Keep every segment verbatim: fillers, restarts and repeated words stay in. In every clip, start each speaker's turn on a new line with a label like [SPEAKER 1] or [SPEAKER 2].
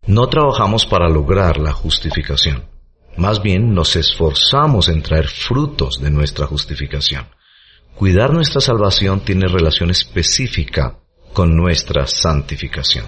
[SPEAKER 1] No trabajamos para lograr la justificación. Más bien nos esforzamos en traer frutos de nuestra justificación. Cuidar nuestra salvación tiene relación específica con nuestra santificación.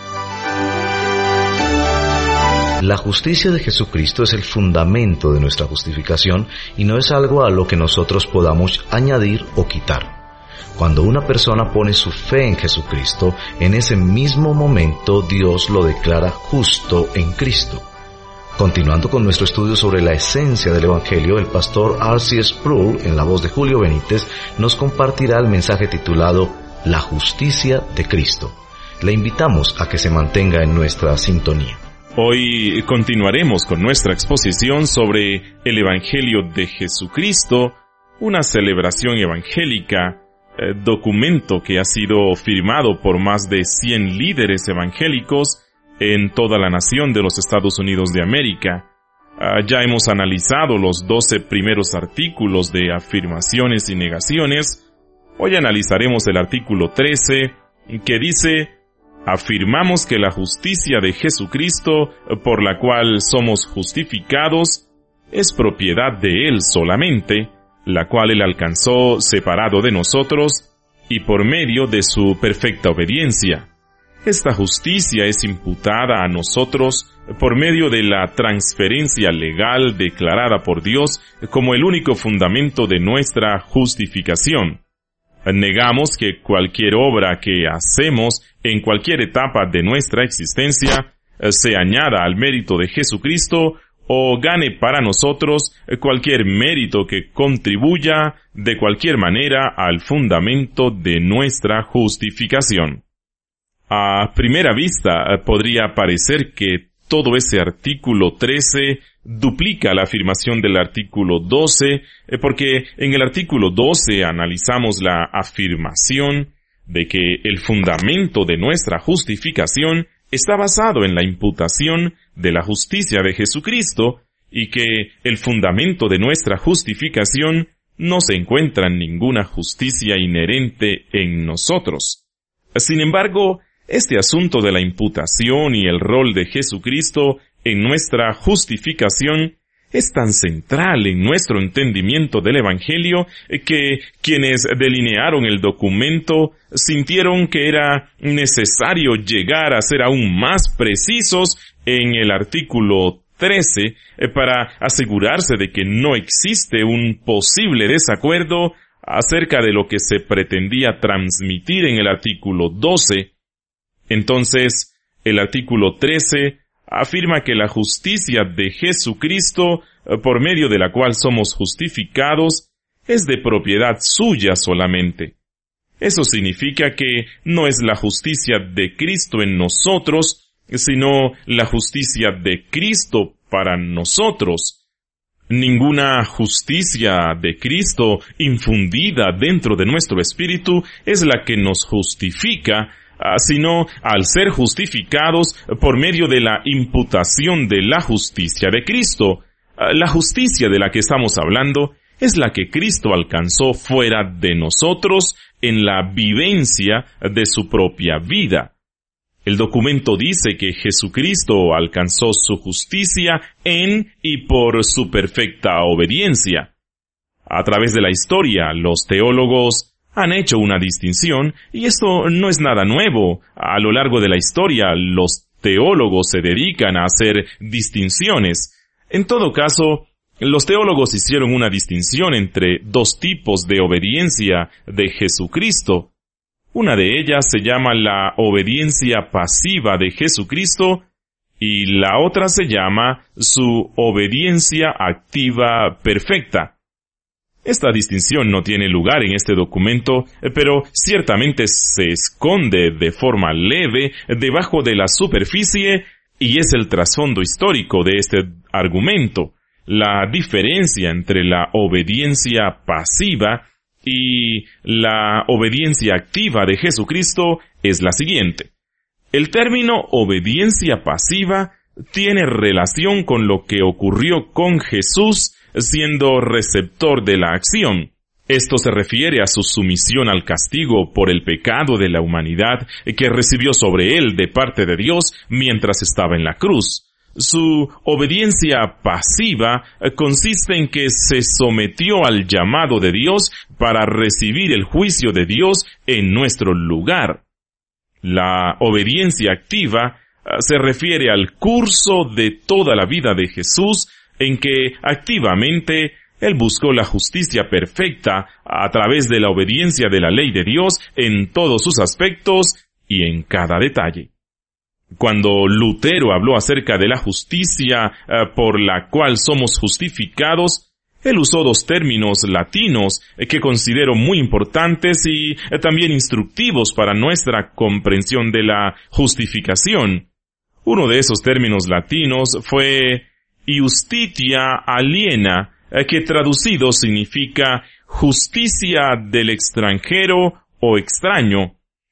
[SPEAKER 1] La justicia de Jesucristo es el fundamento de nuestra justificación y no es algo a lo que nosotros podamos añadir o quitar. Cuando una persona pone su fe en Jesucristo, en ese mismo momento Dios lo declara justo en Cristo. Continuando con nuestro estudio sobre la esencia del Evangelio, el pastor R C Sproul, en la voz de Julio Benítez, nos compartirá el mensaje titulado La justicia de Cristo. Le invitamos a que se mantenga en nuestra sintonía.
[SPEAKER 2] Hoy continuaremos con nuestra exposición sobre el Evangelio de Jesucristo, una celebración evangélica, eh, documento que ha sido firmado por más de cien líderes evangélicos en toda la nación de los Estados Unidos de América. Uh, ya hemos analizado los doce primeros artículos de afirmaciones y negaciones. Hoy analizaremos el artículo trece, que dice: afirmamos que la justicia de Jesucristo, por la cual somos justificados, es propiedad de Él solamente, la cual Él alcanzó separado de nosotros y por medio de su perfecta obediencia. Esta justicia es imputada a nosotros por medio de la transferencia legal declarada por Dios como el único fundamento de nuestra justificación. Negamos que cualquier obra que hacemos en cualquier etapa de nuestra existencia se añada al mérito de Jesucristo o gane para nosotros cualquier mérito que contribuya de cualquier manera al fundamento de nuestra justificación. A primera vista podría parecer que todo ese artículo trece duplica la afirmación del artículo doce, porque en el artículo doce analizamos la afirmación de que el fundamento de nuestra justificación está basado en la imputación de la justicia de Jesucristo y que el fundamento de nuestra justificación no se encuentra en ninguna justicia inherente en nosotros. Sin embargo, este asunto de la imputación y el rol de Jesucristo en nuestra justificación es tan central en nuestro entendimiento del Evangelio que quienes delinearon el documento sintieron que era necesario llegar a ser aún más precisos en el artículo trece para asegurarse de que no existe un posible desacuerdo acerca de lo que se pretendía transmitir en el artículo doce. Entonces, el artículo trece afirma que la justicia de Jesucristo, por medio de la cual somos justificados, es de propiedad suya solamente. Eso significa que no es la justicia de Cristo en nosotros, sino la justicia de Cristo para nosotros. Ninguna justicia de Cristo infundida dentro de nuestro espíritu es la que nos justifica, sino al ser justificados por medio de la imputación de la justicia de Cristo. La justicia de la que estamos hablando es la que Cristo alcanzó fuera de nosotros en la vivencia de su propia vida. El documento dice que Jesucristo alcanzó su justicia en y por su perfecta obediencia. A través de la historia, los teólogos han hecho una distinción, y esto no es nada nuevo. A lo largo de la historia, los teólogos se dedican a hacer distinciones. En todo caso, los teólogos hicieron una distinción entre dos tipos de obediencia de Jesucristo. Una de ellas se llama la obediencia pasiva de Jesucristo, y la otra se llama su obediencia activa perfecta. Esta distinción no tiene lugar en este documento, pero ciertamente se esconde de forma leve debajo de la superficie y es el trasfondo histórico de este argumento. La diferencia entre la obediencia pasiva y la obediencia activa de Jesucristo es la siguiente. El término obediencia pasiva tiene relación con lo que ocurrió con Jesús siendo receptor de la acción. Esto se refiere a su sumisión al castigo por el pecado de la humanidad que recibió sobre él de parte de Dios mientras estaba en la cruz. Su obediencia pasiva consiste en que se sometió al llamado de Dios para recibir el juicio de Dios en nuestro lugar. La obediencia activa se refiere al curso de toda la vida de Jesús, en que activamente Él buscó la justicia perfecta a través de la obediencia de la ley de Dios en todos sus aspectos y en cada detalle. Cuando Lutero habló acerca de la justicia uh, por la cual somos justificados, él usó dos términos latinos eh, que considero muy importantes y eh, también instructivos para nuestra comprensión de la justificación. Uno de esos términos latinos fue iustitia aliena, eh, que traducido significa justicia del extranjero o extraño.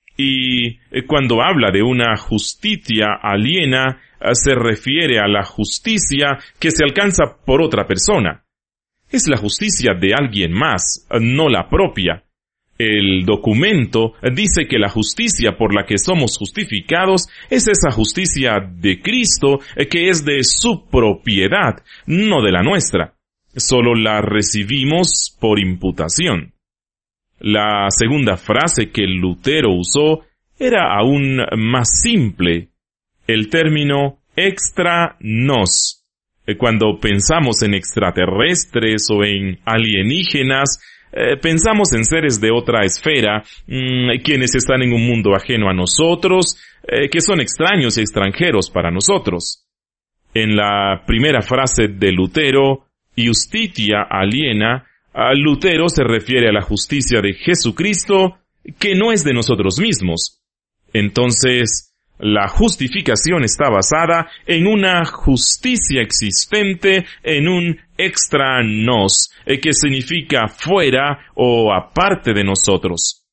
[SPEAKER 2] Y cuando habla de una justicia aliena, se refiere a la justicia que se alcanza por otra persona. Es la justicia de alguien más, no la propia. El documento dice que la justicia por la que somos justificados es esa justicia de Cristo que es de su propiedad, no de la nuestra. Solo la recibimos por imputación. La segunda frase que Lutero usó era aún más simple, el término extra nos. Cuando pensamos en extraterrestres o en alienígenas, eh, pensamos en seres de otra esfera, mmm, quienes están en un mundo ajeno a nosotros, eh, que son extraños y extranjeros para nosotros. En la primera frase de Lutero, iustitia aliena, a Lutero se refiere a la justicia de Jesucristo, que no es de nosotros mismos. Entonces, la justificación está basada en una justicia existente, en un extra nos, que significa fuera o aparte de nosotros.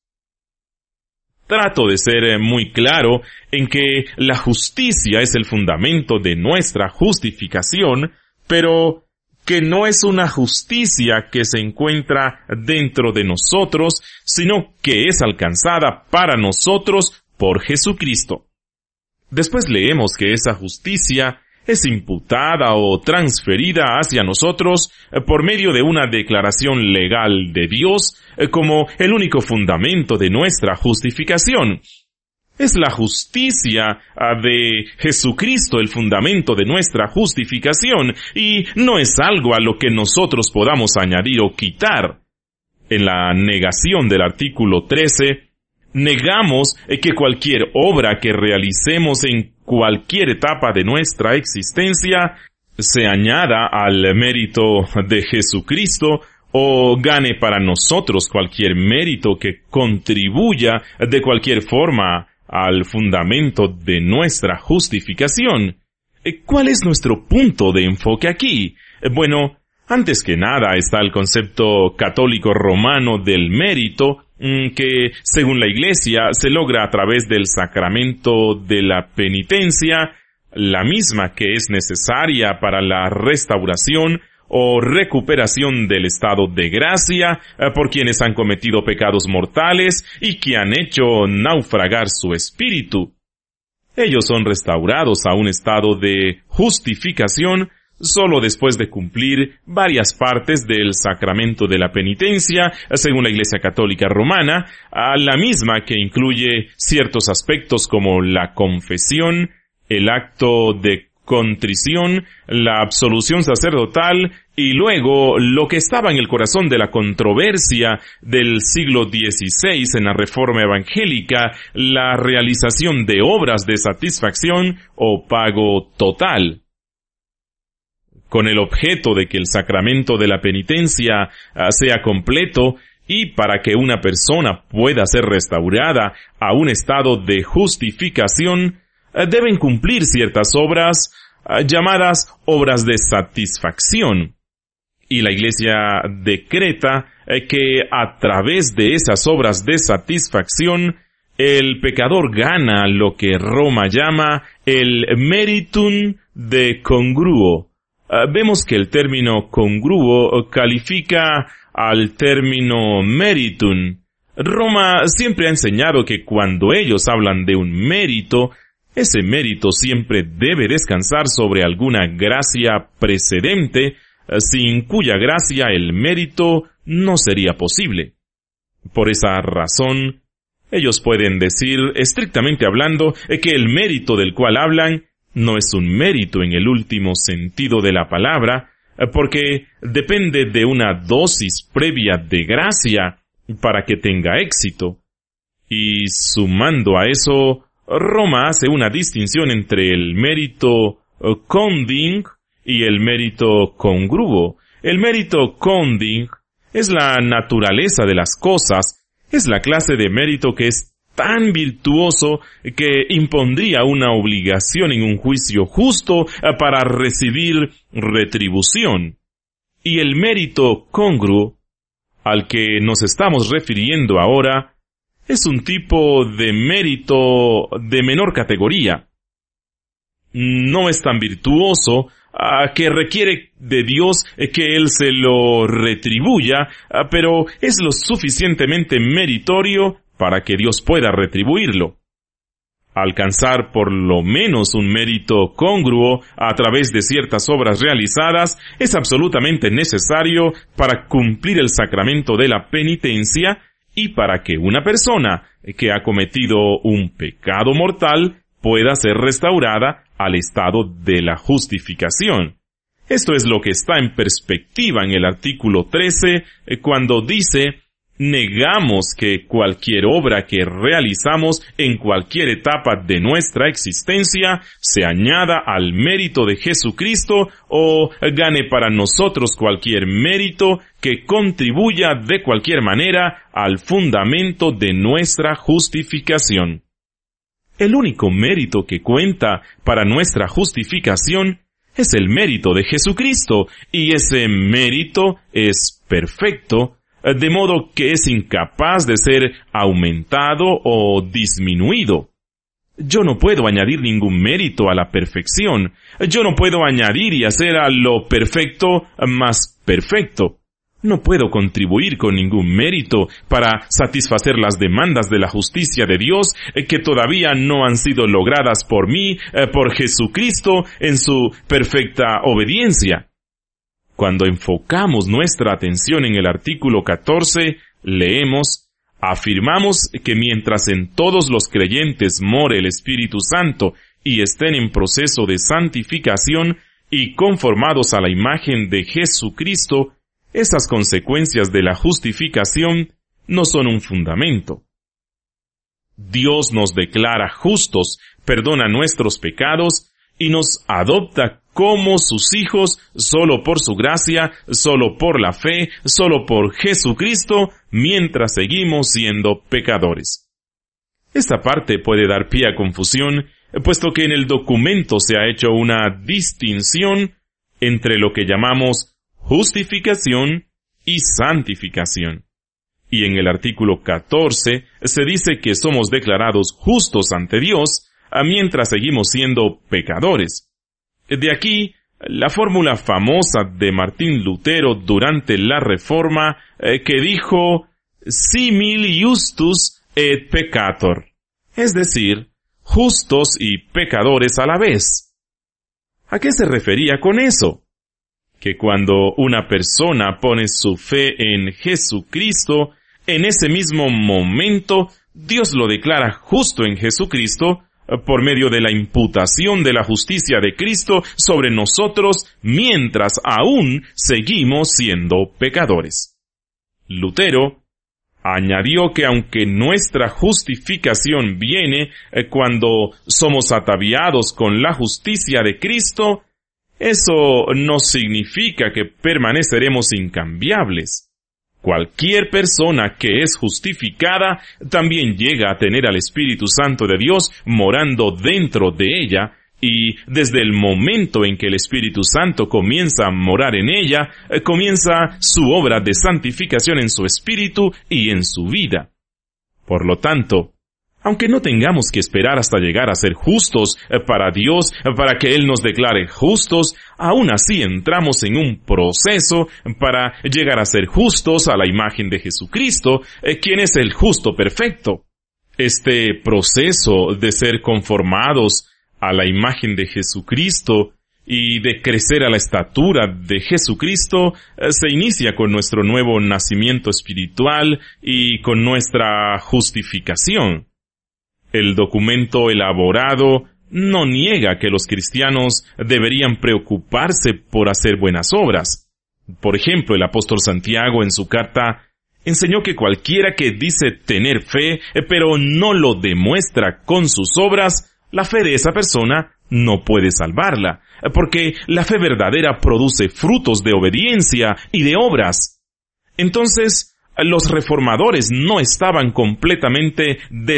[SPEAKER 2] Trato de ser muy claro en que la justicia es el fundamento de nuestra justificación, pero que no es una justicia que se encuentra dentro de nosotros, sino que es alcanzada para nosotros por Jesucristo. Después leemos que esa justicia es imputada o transferida hacia nosotros por medio de una declaración legal de Dios como el único fundamento de nuestra justificación. Es la justicia de Jesucristo el fundamento de nuestra justificación y no es algo a lo que nosotros podamos añadir o quitar. En la negación del artículo trece, negamos que cualquier obra que realicemos en cualquier etapa de nuestra existencia se añada al mérito de Jesucristo o gane para nosotros cualquier mérito que contribuya de cualquier forma al fundamento de nuestra justificación. ¿Cuál es nuestro punto de enfoque aquí? Bueno, antes que nada está el concepto católico romano del mérito, que, según la Iglesia, se logra a través del sacramento de la penitencia, la misma que es necesaria para la restauración o recuperación del estado de gracia eh, por quienes han cometido pecados mortales y que han hecho naufragar su espíritu. Ellos son restaurados a un estado de justificación solo después de cumplir varias partes del sacramento de la penitencia, según la Iglesia Católica Romana, a la misma que incluye ciertos aspectos como la confesión, el acto de contrición, la absolución sacerdotal y luego lo que estaba en el corazón de la controversia del siglo dieciséis en la Reforma Evangélica, la realización de obras de satisfacción o pago total. Con el objeto de que el sacramento de la penitencia uh, sea completo y para que una persona pueda ser restaurada a un estado de justificación, deben cumplir ciertas obras uh, llamadas obras de satisfacción. Y la Iglesia decreta eh, que a través de esas obras de satisfacción, el pecador gana lo que Roma llama el meritum de congruo. Uh, vemos que el término congruo califica al término meritum. Roma siempre ha enseñado que cuando ellos hablan de un mérito, ese mérito siempre debe descansar sobre alguna gracia precedente, sin cuya gracia el mérito no sería posible. Por esa razón, ellos pueden decir, estrictamente hablando, que el mérito del cual hablan no es un mérito en el último sentido de la palabra, porque depende de una dosis previa de gracia para que tenga éxito. Y sumando a eso, Roma hace una distinción entre el mérito conding y el mérito congruo. El mérito conding es la naturaleza de las cosas, es la clase de mérito que es tan virtuoso que impondría una obligación en un juicio justo para recibir retribución. Y el mérito congruo, al que nos estamos refiriendo ahora, es un tipo de mérito de menor categoría. No es tan virtuoso uh, que requiere de Dios que Él se lo retribuya, uh, pero es lo suficientemente meritorio para que Dios pueda retribuirlo. Alcanzar por lo menos un mérito congruo a través de ciertas obras realizadas es absolutamente necesario para cumplir el sacramento de la penitencia y para que una persona que ha cometido un pecado mortal pueda ser restaurada al estado de la justificación. Esto es lo que está en perspectiva en el artículo trece, cuando dice: negamos que cualquier obra que realizamos en cualquier etapa de nuestra existencia se añada al mérito de Jesucristo o gane para nosotros cualquier mérito que contribuya de cualquier manera al fundamento de nuestra justificación. El único mérito que cuenta para nuestra justificación es el mérito de Jesucristo, y ese mérito es perfecto, de modo que es incapaz de ser aumentado o disminuido. Yo no puedo añadir ningún mérito a la perfección. Yo no puedo añadir y hacer a lo perfecto más perfecto. No puedo contribuir con ningún mérito para satisfacer las demandas de la justicia de Dios que todavía no han sido logradas por mí, por Jesucristo, en su perfecta obediencia. Cuando enfocamos nuestra atención en el artículo catorce, leemos: afirmamos que mientras en todos los creyentes more el Espíritu Santo y estén en proceso de santificación y conformados a la imagen de Jesucristo, esas consecuencias de la justificación no son un fundamento. Dios nos declara justos, perdona nuestros pecados y nos adopta como sus hijos solo por su gracia, solo por la fe, solo por Jesucristo, mientras seguimos siendo pecadores. Esta parte puede dar pie a confusión, puesto que en el documento se ha hecho una distinción entre lo que llamamos justificación y santificación. Y en el artículo catorce se dice que somos declarados justos ante Dios mientras seguimos siendo pecadores. De aquí la fórmula famosa de Martín Lutero durante la Reforma eh, que dijo simil justus et peccator, es decir, justos y pecadores a la vez. ¿A qué se refería con eso? Que cuando una persona pone su fe en Jesucristo, en ese mismo momento Dios lo declara justo en Jesucristo por medio de la imputación de la justicia de Cristo sobre nosotros mientras aún seguimos siendo pecadores. Lutero añadió que aunque nuestra justificación viene cuando somos ataviados con la justicia de Cristo, eso no significa que permaneceremos incambiables. Cualquier persona que es justificada también llega a tener al Espíritu Santo de Dios morando dentro de ella, y desde el momento en que el Espíritu Santo comienza a morar en ella, comienza su obra de santificación en su espíritu y en su vida. Por lo tanto, Aunque no tengamos que esperar hasta llegar a ser justos para Dios, para que Él nos declare justos, aún así entramos en un proceso para llegar a ser justos a la imagen de Jesucristo, quien es el justo perfecto. Este proceso de ser conformados a la imagen de Jesucristo y de crecer a la estatura de Jesucristo se inicia con nuestro nuevo nacimiento espiritual y con nuestra justificación. El documento elaborado no niega que los cristianos deberían preocuparse por hacer buenas obras. Por ejemplo, el apóstol Santiago en su carta enseñó que cualquiera que dice tener fe, pero no lo demuestra con sus obras, la fe de esa persona no puede salvarla, porque la fe verdadera produce frutos de obediencia y de obras. Entonces, los reformadores no estaban completamente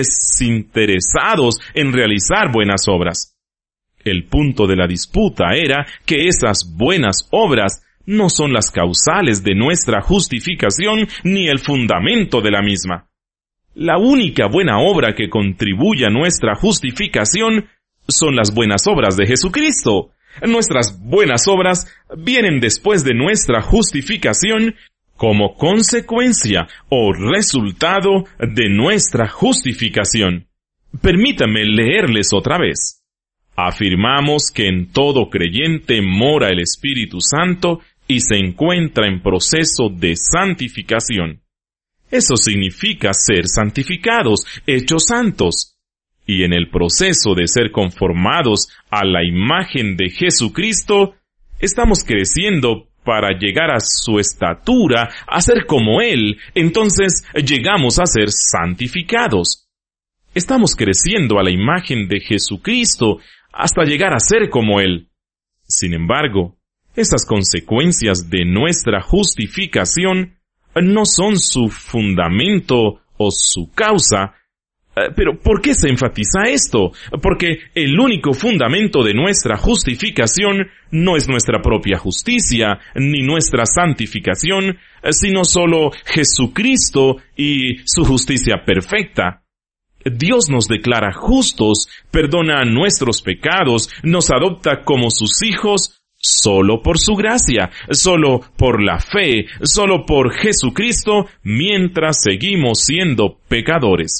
[SPEAKER 2] desinteresados en realizar buenas obras. El punto de la disputa era que esas buenas obras no son las causales de nuestra justificación ni el fundamento de la misma. La única buena obra que contribuye a nuestra justificación son las buenas obras de Jesucristo. Nuestras buenas obras vienen después de nuestra justificación como consecuencia o resultado de nuestra justificación. Permítame leerles otra vez. Afirmamos que en todo creyente mora el Espíritu Santo y se encuentra en proceso de santificación. Eso significa ser santificados, hechos santos. Y en el proceso de ser conformados a la imagen de Jesucristo, estamos creciendo para llegar a su estatura, a ser como Él, entonces llegamos a ser santificados. Estamos creciendo a la imagen de Jesucristo hasta llegar a ser como Él. Sin embargo, esas consecuencias de nuestra justificación no son su fundamento o su causa. Pero, ¿por qué se enfatiza esto? Porque el único fundamento de nuestra justificación no es nuestra propia justicia, ni nuestra santificación, sino solo Jesucristo y su justicia perfecta. Dios nos declara justos, perdona nuestros pecados, nos adopta como sus hijos, solo por su gracia, solo por la fe, solo por Jesucristo, mientras seguimos siendo pecadores.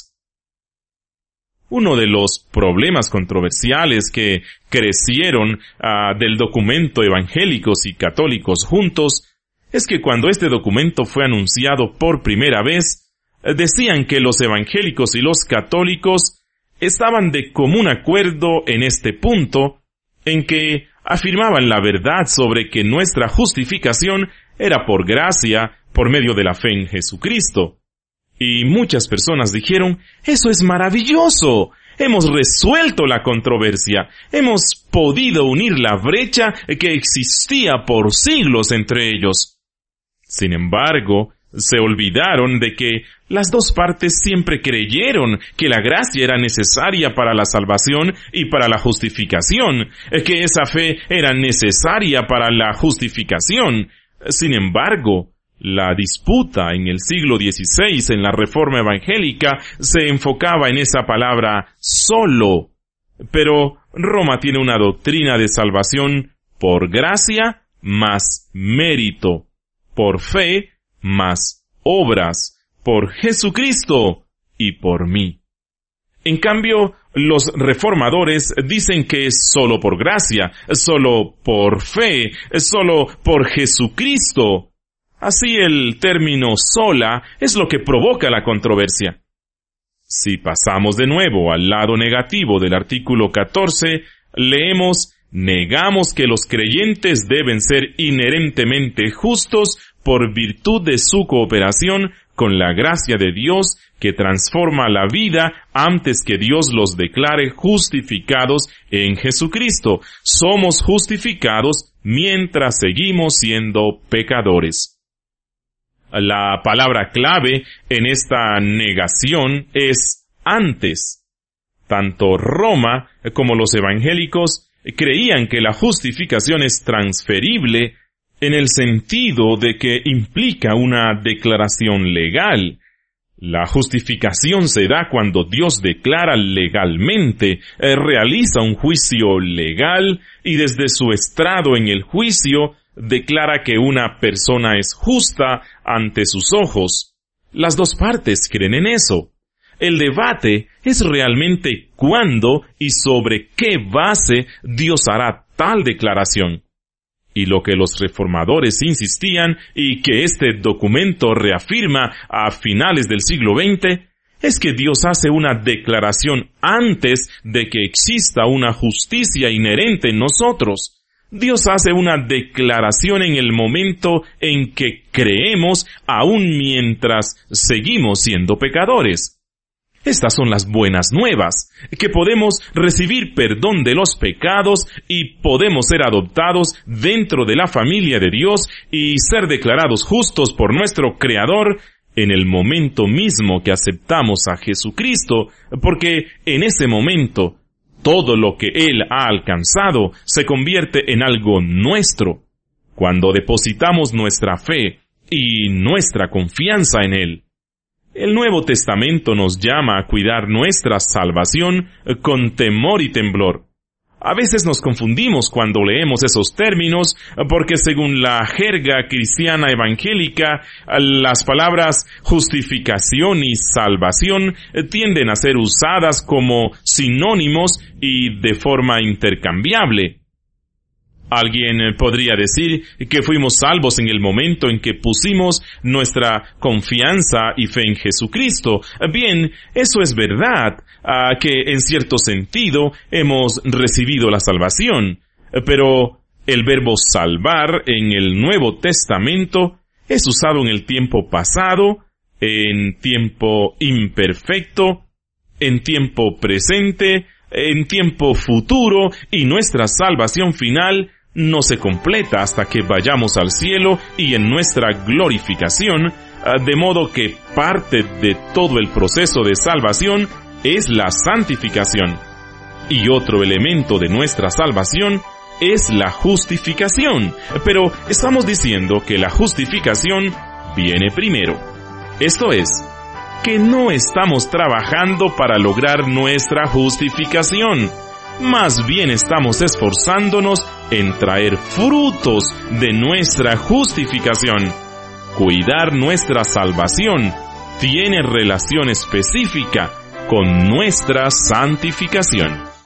[SPEAKER 2] Uno de los problemas controversiales que crecieron uh, del documento Evangélicos y Católicos juntos es que cuando este documento fue anunciado por primera vez, decían que los evangélicos y los católicos estaban de común acuerdo en este punto, en que afirmaban la verdad sobre que nuestra justificación era por gracia, por medio de la fe en Jesucristo. Y muchas personas dijeron, eso es maravilloso, hemos resuelto la controversia, hemos podido unir la brecha que existía por siglos entre ellos. Sin embargo, se olvidaron de que las dos partes siempre creyeron que la gracia era necesaria para la salvación y para la justificación, que esa fe era necesaria para la justificación. Sin embargo, la disputa en el siglo dieciséis en la Reforma Evangélica se enfocaba en esa palabra solo. Pero Roma tiene una doctrina de salvación por gracia más mérito, por fe más obras, por Jesucristo y por mí. En cambio, los reformadores dicen que es solo por gracia, solo por fe, solo por Jesucristo. Así el término sola es lo que provoca la controversia. Si pasamos de nuevo al lado negativo del artículo catorce, leemos, negamos que los creyentes deben ser inherentemente justos por virtud de su cooperación con la gracia de Dios que transforma la vida antes que Dios los declare justificados en Jesucristo. Somos justificados mientras seguimos siendo pecadores. La palabra clave en esta negación es antes. Tanto Roma como los evangélicos creían que la justificación es transferible en el sentido de que implica una declaración legal. La justificación se da cuando Dios declara legalmente, eh, realiza un juicio legal y desde su estrado en el juicio declara que una persona es justa ante sus ojos. Las dos partes creen en eso. El debate es realmente cuándo y sobre qué base Dios hará tal declaración. Y lo que los reformadores insistían y que este documento reafirma a finales del siglo veinte es que Dios hace una declaración antes de que exista una justicia inherente en nosotros. Dios hace una declaración en el momento en que creemos aún mientras seguimos siendo pecadores. Estas son las buenas nuevas, que podemos recibir perdón de los pecados y podemos ser adoptados dentro de la familia de Dios y ser declarados justos por nuestro Creador en el momento mismo que aceptamos a Jesucristo, porque en ese momento todo lo que Él ha alcanzado se convierte en algo nuestro, cuando depositamos nuestra fe y nuestra confianza en Él. El Nuevo Testamento nos llama a cuidar nuestra salvación con temor y temblor. A veces nos confundimos cuando leemos esos términos porque según la jerga cristiana evangélica, las palabras justificación y salvación tienden a ser usadas como sinónimos y de forma intercambiable. Alguien podría decir que fuimos salvos en el momento en que pusimos nuestra confianza y fe en Jesucristo. Bien, eso es verdad, uh, que en cierto sentido hemos recibido la salvación. Pero el verbo salvar en el Nuevo Testamento es usado en el tiempo pasado, en tiempo imperfecto, en tiempo presente, en tiempo futuro, y nuestra salvación final no se completa hasta que vayamos al cielo y en nuestra glorificación, de modo que parte de todo el proceso de salvación es la santificación. Y otro elemento de nuestra salvación es la justificación. Pero estamos diciendo que la justificación viene primero. Esto es, que no estamos trabajando para lograr nuestra justificación. Más bien estamos esforzándonos en traer frutos de nuestra justificación. Cuidar nuestra salvación tiene relación específica con nuestra santificación.